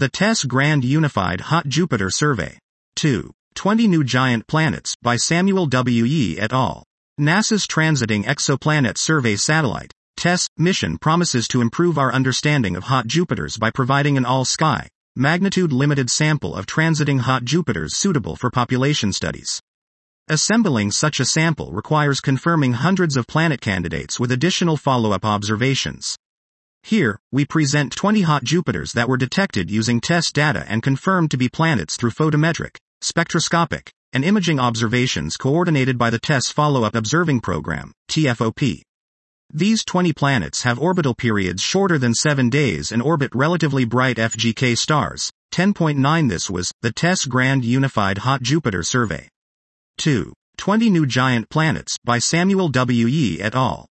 The TESS Grand Unified Hot Jupiter Survey. 2. 20 New Giant Planets, by Samuel W. Yee et al. NASA's Transiting Exoplanet Survey Satellite, TESS, mission promises to improve our understanding of hot Jupiters by providing an all-sky, magnitude-limited sample of transiting hot Jupiters suitable for population studies. Assembling such a sample requires confirming hundreds of planet candidates with additional follow-up observations. Here, we present 20 hot Jupiters that were detected using TESS data and confirmed to be planets through photometric, spectroscopic, and imaging observations coordinated by the TESS Follow-up Observing Program, TFOP. These 20 planets have orbital periods shorter than 7 days and orbit relatively bright FGK stars. 10.9 This was the TESS Grand Unified Hot Jupiter Survey. 2. 20 New Giant Planets, by Samuel W. Yee et al.